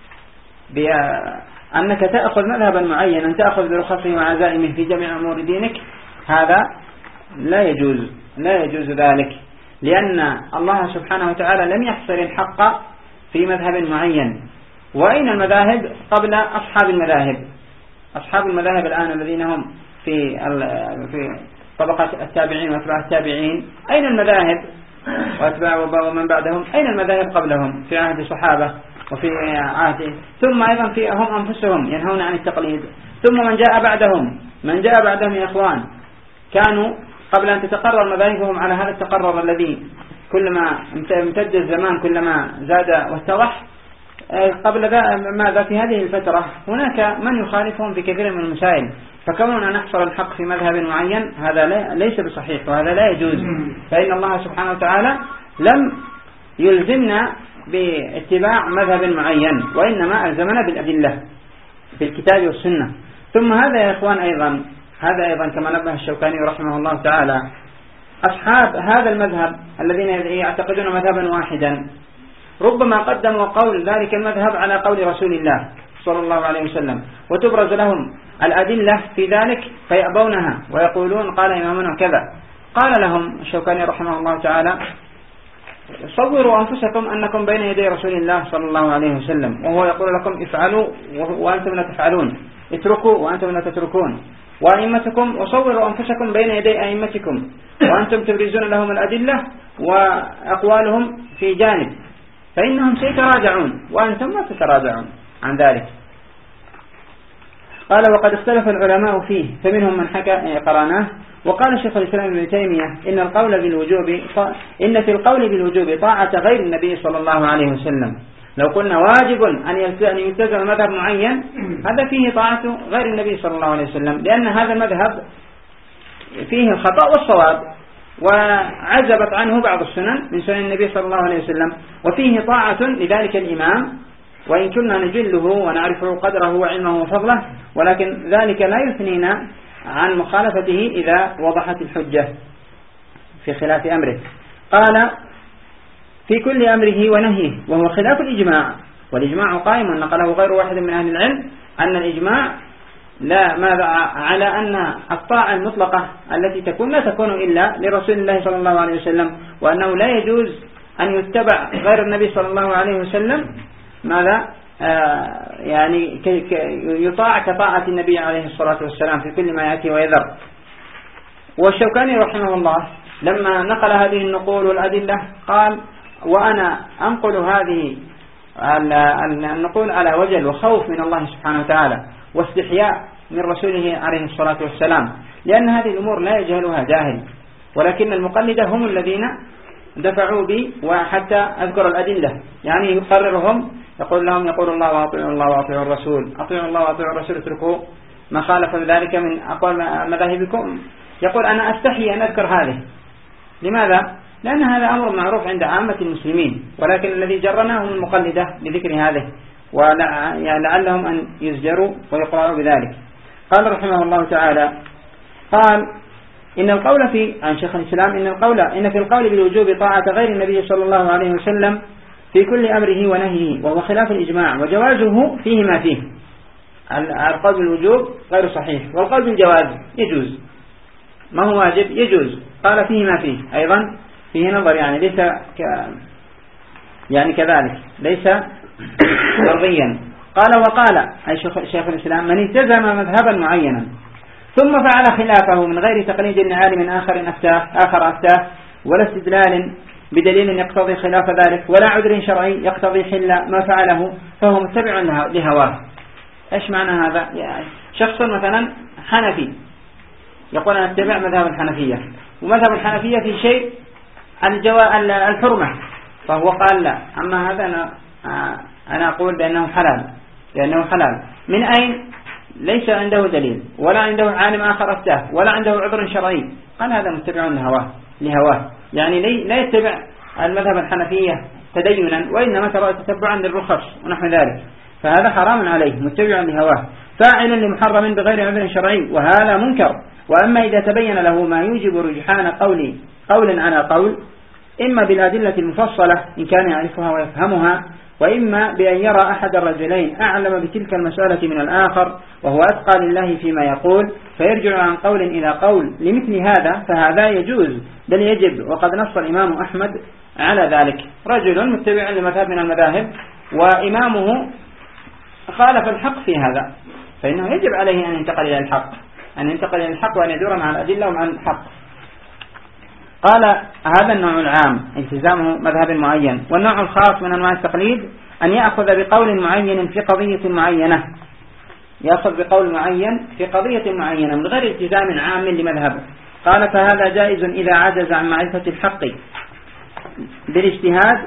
بأنك تأخذ مذهبا معينا تأخذ برخصه وعزائمه في جميع أمور دينك، هذا لا يجوز لا يجوز ذلك، لأن الله سبحانه وتعالى لم يحصر الحق في مذهب معين. وأين المذاهب قبل أصحاب المذاهب؟ أصحاب المذاهب الآن الذين هم في في طبقة التابعين وأتباع التابعين، أين المذاهب؟ وأتباع ومن بعدهم أين المذاهب قبلهم في عهد الصحابة وفي عهد، ثم أيضا في هم أنفسهم ينهون عن التقليد، ثم من جاء بعدهم من جاء بعدهم يا إخوان كانوا قبل أن تتقرر مذاهبهم على هذا التقرر الذي كلما امتد الزمان كلما زاد واتضح. قبل ماذا في هذه الفترة هناك من يخالفهم في كثير من المسائل، فكوننا نحصر الحق في مذهب معين هذا ليس بصحيح وهذا لا يجوز، فإن الله سبحانه وتعالى لم يلزمنا باتباع مذهب معين، وإنما ألزمنا بالأدلة في الكتاب والسنة. ثم هذا يا إخوان أيضا هذا أيضا كما نبه الشوكاني رحمه الله تعالى، أصحاب هذا المذهب الذين يعتقدون مذهبا واحدا ربما قدموا قول ذلك المذهب على قول رسول الله صلى الله عليه وسلم، وتبرز لهم الأدلة في ذلك فيأبونها ويقولون قال إمامنا كذا. قال لهم الشوكاني رحمه الله تعالى صوروا أنفسكم أنكم بين يدي رسول الله صلى الله عليه وسلم وهو يقول لكم افعلوا وأنتم لا تفعلون، اتركوا وأنتم لا تتركون، وأئمتكم وصوروا أنفسكم بين يدي أئمتكم وأنتم تبرزون لهم الأدلة وأقوالهم في جانب، فإنهم سيتراجعون وأنتم لا تتراجعون عن ذلك. قال وقد اختلف العلماء فيه، فمنهم من حكى قراناه. وقال شيخ الإسلام ابن تيمية إن القول بالوجوب إن في القول بالوجوب طاعة غير النبي صلى الله عليه وسلم. لو قلنا واجب أن يلتزم مذهب معين هذا فيه طاعة غير النبي صلى الله عليه وسلم، لأن هذا المذهب فيه الخطأ والصواب وعزبت عنه بعض السنن من سنن النبي صلى الله عليه وسلم، وفيه طاعة لذلك الإمام وإن كنا نجله ونعرفه قدره وعلمه وفضله، ولكن ذلك لا يثنينا عن مخالفته إذا وضحت الحجة في خلاف أمره. قال في كل أمره ونهيه، وهو خلاف الإجماع، والإجماع قائم نقله غير واحد من أهل العلم أن الإجماع لا ماذا على أن الطاعة المطلقة التي تكون لا تكون إلا لرسول الله صلى الله عليه وسلم، وأنه لا يجوز أن يتبع غير النبي صلى الله عليه وسلم ماذا آه يعني يطاع كطاعة النبي عليه الصلاة والسلام في كل ما يأتي ويذر. والشوكاني رحمه الله لما نقل هذه النقول والأدلة قال وأنا أنقل هذه النقول على وجل وخوف من الله سبحانه وتعالى واستحياء من رسوله عليه الصلاة والسلام، لأن هذه الأمور لا يجهلها جاهل، ولكن المقلدة هم الذين دفعوا بي وحتى أذكر الأدلة يعني يقررهم يقول لهم يقول الله وأطيعوا الله وأطيعوا الرسول، أطيعوا الله وأطيعوا الرسول، اتركوا ما خالف ذلك من أقوال مذاهبكم. يقول أنا أستحي أن أذكر هذه. لماذا؟ لأن هذا أمر معروف عند عامة المسلمين، ولكن الذي جرنا هم المقلدة لذكر هذه، ولعلهم أن يزجروا ويقرأوا بذلك. قال رحمه الله تعالى، قال إن القول في عن شيخ الإسلام إن القول إن في القول بالوجوب طاعة غير النبي صلى الله عليه وسلم في كل أمره ونهيه، وهو خلاف الإجماع، وجوازه فيه ما فيه. القول بالوجوب غير صحيح، والقول بالجواز يجوز، ما هو واجب يجوز. قال فيه ما فيه، أيضا فيه نظر، يعني ليس ك يعني كذلك ليس مرضيا. قال وقال أي شيخ الإسلام من التزم مذهبا معينا ثم فعل خلافه من غير تقليد لعالم آخر أفتاه آخر أفتاه ولا استدلال بدليل يقتضي خلاف ذلك ولا عذر شرعي يقتضي حل ما فعله، فهو متبع لهواه. إيش معنى هذا؟ يعني شخص مثلا حنفي يقول أنا اتبع مذهب الحنفية، ومذهب الحنفية في شيء الحرمة، فهو قال لا، أما هذا أنا, أنا أقول بأنه حلال، لأنه حلال. من أين؟ ليس عنده دليل ولا عنده عالم آخر أفتاه ولا عنده عذر شرعي، قال هذا متبع لهواه لهواه يعني لا يتبع المذهب الحنفية تدينا، وإنما تتبعا للرخص ونحو ذلك، فهذا حرام عليه متبع لهواه فاعلا لمحرم بغير عذر شرعي، وهذا منكر. وأما إذا تبين له ما يوجب رجحان قول قول على قول، إما بالأدلة المفصلة إن كان يعرفها ويفهمها، وإما بأن يرى أحد الرجلين أعلم بتلك المسألة من الآخر وهو أتقى لله فيما يقول، فيرجع عن قول إلى قول. لمثل هذا فهذا يجوز بل يجب، وقد نص الإمام أحمد على ذلك. رجل متبع لمذهب من المذاهب وإمامه خالف الحق في هذا، فإنه يجب عليه أن ينتقل إلى الحق أن ينتقل إلى الحق وأن يدور مع الأدلة ومع الحق. قال هذا النوع العام التزامه مذهب معين، والنوع الخاص من أنواع التقليد أن يأخذ بقول معين في قضية معينة يأخذ بقول معين في قضية معينة من غير التزام عام لمذهبه. قال فهذا جائز إذا عجز عن معرفة الحق بالاجتهاد،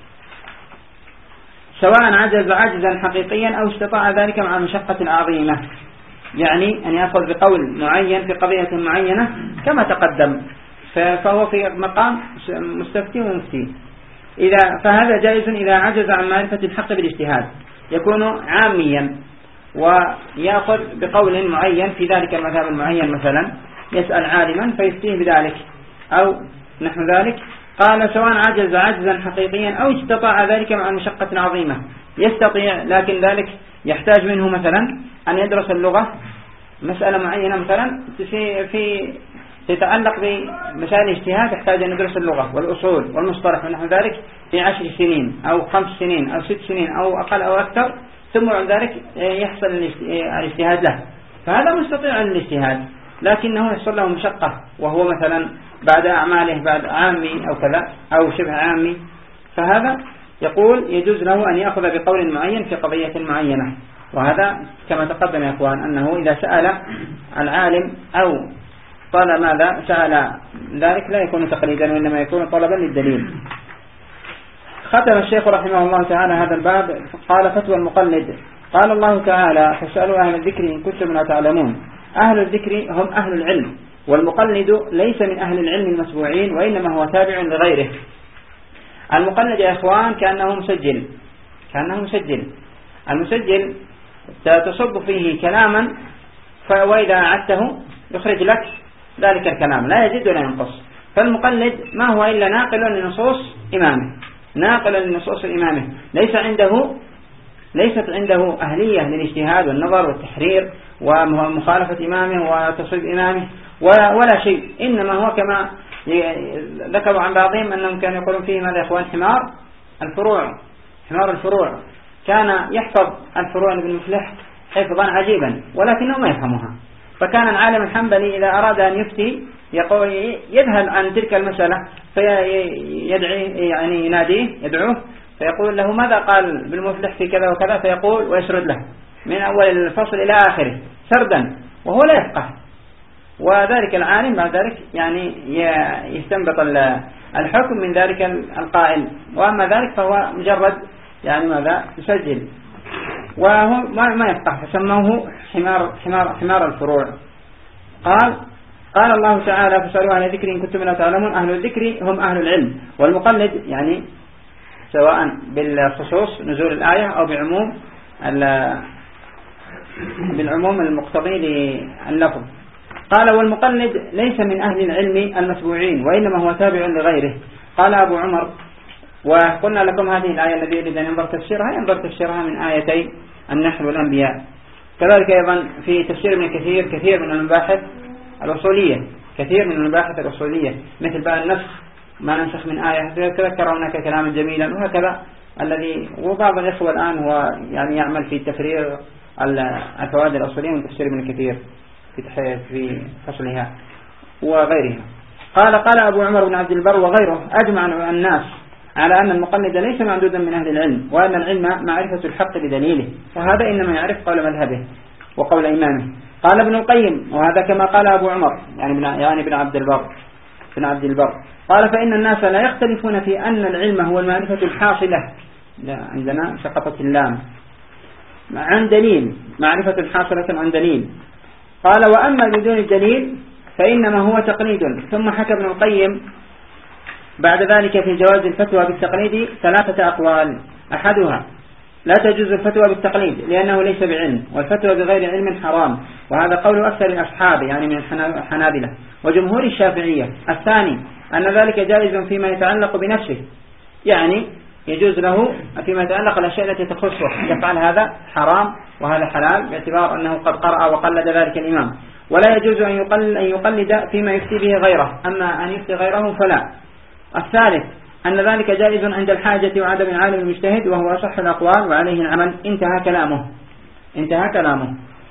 سواء عجز عجزا حقيقيا أو استطاع ذلك مع المشقة العظيمة، يعني أن يأخذ بقول معين في قضية معينة كما تقدم، فهو في مقام مستفتي ومفتي. إذا فهذا جائز إذا عجز عن معرفة الحق بالاجتهاد، يكون عاميا ويأخذ بقول معين في ذلك المذهب المعين، مثلا يسأل عالما فيفتيه بذلك أو نحو ذلك. قال سواء عجز عجزا حقيقيا أو استطاع ذلك مع المشقة العظيمة، يستطيع لكن ذلك يحتاج منه مثلا أن يدرس اللغة، مسألة معينة مثلا في في تتعلق بمسائل الاجتهاد تحتاج أن ندرس اللغة والأصول والمصطلح ونحو ذلك في عشر سنين أو خمس سنين أو ست سنين أو أقل أو أكثر، ثم بعد ذلك يحصل الاجتهاد له، فهذا مستطيع للاجتهاد لكنه يحصل له مشقة، وهو مثلا بعد أعماله بعد عامي أو كذا أو شبه عامي، فهذا يقول يجوز له أن يأخذ بقول معين في قضية معينة. وهذا كما تقدم يا أخوان أنه إذا سأل العالم أو طال ماذا سأل ذلك لا يكون تقليدا وإنما يكون طلبا للدليل. ختم الشيخ رحمه الله تعالى هذا الباب قال فتوى المقلد. قال الله تعالى فاسألوا أهل الذكر إن كنتم لا تعلمون. أهل الذكر هم أهل العلم، والمقلد ليس من أهل العلم المتبوعين وإنما هو تابع لغيره. المقلد يا إخوان كأنه مسجل كأنه مسجل المسجل تصب فيه كلاما، وإذا أعدته يخرج لك ذلك الكلام لا يزيد ولا ينقص. فالمقلد ما هو إلا ناقل لنصوص إمامه ناقل لنصوص إمامه ليس عنده ليست عنده أهلية للاجتهاد والنظر والتحرير ومخالفة إمامه وتصويب إمامه ولا, ولا شيء، إنما هو كما ذكروا عن بعضهم أنهم كانوا يقولون فيه ماذا يا إخوان حمار الفروع حمار الفروع كان يحفظ الفروع ابن مفلح حفظا عجيبا ولكنه ما يفهمها. فكان العالم الحنبلي إذا أراد أن يفتي يقول يذهل عن تلك المسألة فيدعي يعني يناديه يدعوه فيقول له ماذا قال بالمفلح في كذا وكذا، فيقول ويسرد له من أول الفصل إلى آخره سردا وهو لا يفقه. وذلك العالم بعد ذلك يعني يستنبط الحكم من ذلك القائل، وأما ذلك فهو مجرد يعني ماذا يسجل، وهو ما ما يفقه، فسموه حمار حمار حمار الفروع. قال قال الله تعالى فاسألوا أهل الذكر إن كنتم لا تعلمون. أهل الذكر هم أهل العلم، والمقلد يعني سواء بالخصوص نزول الآية أو بعموم بالعموم المقتضي لللفظ. قال والمقلد ليس من أهل العلم المتبوعين، وإنما هو تابع لغيره. قال أبو عمر، وقلنا لكم هذه الآية الذي يريد أن ينظر تفسيرها ينظر تفسيرها من آيتي النحل والأنبياء. كذلك أيضا في تفسير ابن كثير كثير من المباحث الأصولية كثير من المباحث الأصولية مثل بقى النسخ، ما ننسخ من آية تذكر هناك كلاما جميلا وهكذا، الذي وبعض الإخوة الآن هو يعني يعمل في تفريغ الفوائد الأصولية من تفسير ابن كثير في في فصلها وغيرها. قال قال أبو عمر بن عبد البر وغيره أجمع الناس على أن المقلد ليس معدودا من أهل العلم، وأن العلم معرفة الحق بدليله، وهذا إنما يعرف قول مذهبه وقول إمامه. قال ابن القيم وهذا كما قال أبو عمر يعني ابن يعني ابن عبد البر ابن عبد البر قال فإن الناس لا يختلفون في أن العلم هو المعرفة الحاصلة، عندنا سقطت اللام، عن دليل، معرفة حاصلة عن دليل. قال وأما بدون الدليل فإنما هو تقليد. ثم حكى ابن القيم بعد ذلك في جواز الفتوى بالتقليد ثلاثة أقوال. أحدها لا تجوز الفتوى بالتقليد لأنه ليس بعلم، والفتوى بغير علم حرام، وهذا قول أكثر الأصحاب يعني من الحنابلة وجمهور الشافعية. الثاني أن ذلك جائز فيما يتعلق بنفسه، يعني يجوز له فيما يتعلق الأشياء التي تخصه، يفعل هذا حرام وهذا حلال باعتبار أنه قد قرأ وقلد ذلك الإمام، ولا يجوز أن يقلد, أن يقلد فيما يفتي به غيره، أما أن يفتي غيره فلا. الثالث أن ذلك جائز عند الحاجة وعدم العالم المجتهد، وهو أصح الأقوال وعليه العمل. انتهى كلامه انتهى كلامه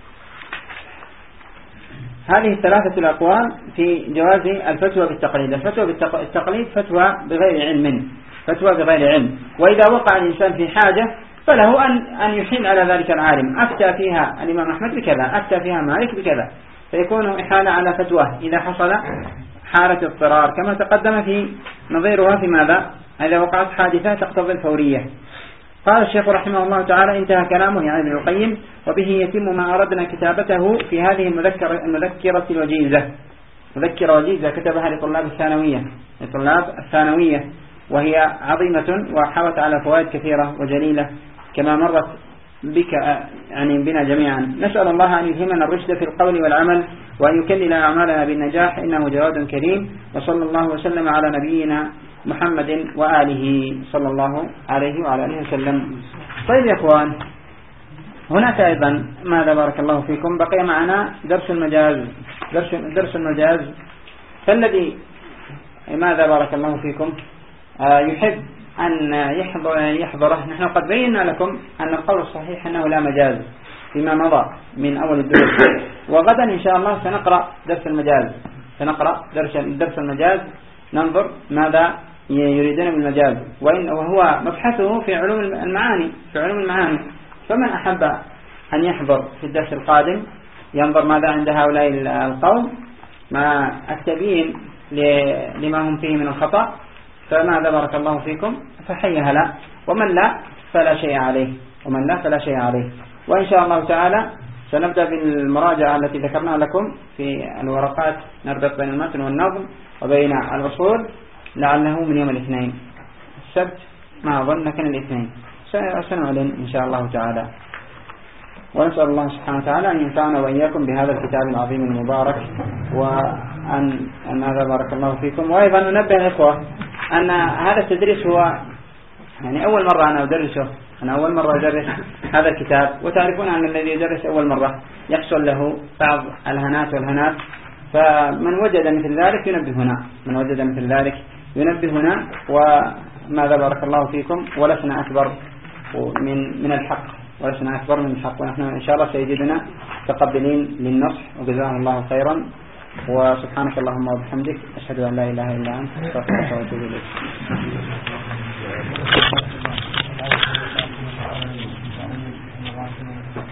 هذه الثلاثة الأقوال في جواز الفتوى بالتقليد. الفتوى بالتقليد فتوى بغير علم فتوى بغير علم وإذا وقع الإنسان في حاجة فله أن أن يحيل على ذلك العالم. أفتى فيها الإمام أحمد بكذا، أفتى فيها مالك بكذا، فيكون إحالة على فتواه إذا حصل حالة اضطرار، كما تقدم في نظيرها في ماذا إذا وقعت حادثة تقتضي الفورية. قال الشيخ رحمه الله تعالى انتهى كلامه يعني ابن القيم، وبه يتم ما أردنا كتابته في هذه المذكرة, المذكرة الوجيزة. مذكرة وجيزة كتبها لطلاب الثانوية لطلاب الثانوية وهي عظيمة وحوت على فوائد كثيرة وجليلة كما مرت بك يعني بنا جميعا. نسأل الله أن يلهمنا الرشد في القول والعمل، وأن يكلل أعمالنا بالنجاح، إنه جواد كريم. وصلى الله وسلم على نبينا محمد وآله صلى الله عليه وعلى آله وسلم. طيب يا إخوان، هناك أيضا ماذا بارك الله فيكم بقي معنا درس المجاز درس, درس المجاز فالذي ماذا بارك الله فيكم يحب أن يحضر يحضره. نحن قد بينا لكم أن القول الصحيح أنه لا مجاز فيما مضى من أول الدروس، وغدا إن شاء الله سنقرأ درس المجاز سنقرأ درس درس المجاز ننظر ماذا يريدون بالمجاز، وإن وهو مبحثه في علوم المعاني في علوم المعاني فمن أحب أن يحضر في الدرس القادم ينظر ماذا عند هؤلاء القوم مع التبيين لما هم فيه من الخطأ، فماذا بارك الله فيكم فحي هلا، ومن لا فلا شيء عليه ومن لا فلا شيء عليه. وإن شاء الله تعالى سنبدأ بالمراجعة التي ذكرنا لكم في الورقات، نربط بين المتن والنظم وبين الأصول، لعله من يوم الاثنين. السبت ما أظن كان الاثنين، سنعلن إن شاء الله تعالى. ونسأل الله سبحانه وتعالى أن ينفعنا وإياكم بهذا الكتاب العظيم المبارك، وأن أن هذا بارك الله فيكم. وأيضا ننبه الإخوة أن هذا التدريس هو يعني أول مرة أنا أدرسه أنا أول مرة أدرس هذا الكتاب، وتعرفون أن الذي يدرس أول مرة يحصل له بعض الهنات والهنات، فمن وجد مثل ذلك ينبهنا من وجد مثل ذلك ينبهنا وماذا بارك الله فيكم. ولسنا أكبر من من الحق ولسنا أكبر من الحق، ونحن إن شاء الله سيجدنا متقبلين للنصح، وجزاهم الله خيرا. وسبحانك اللهم وبحمدك، أشهد أن لا إله إلا أنت، أستغفرك وأتوب إليك.